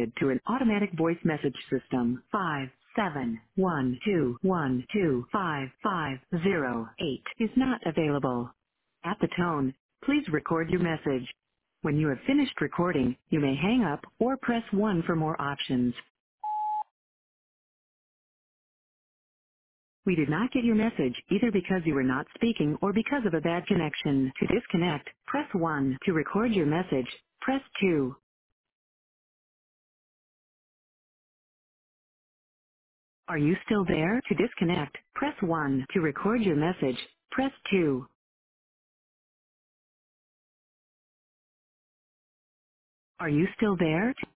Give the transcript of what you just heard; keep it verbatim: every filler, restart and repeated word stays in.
connected to an automatic voice message system. Five seven one two one two five five zero eight is not available. At the tone, please record your message. When you have finished recording, you may hang up or press one for more options. We did not get your message either because you were not speaking or because of a bad connection. To disconnect, press one. To record your message, press two. Are you still there? To disconnect, press one. To record your message, press two. Are you still there?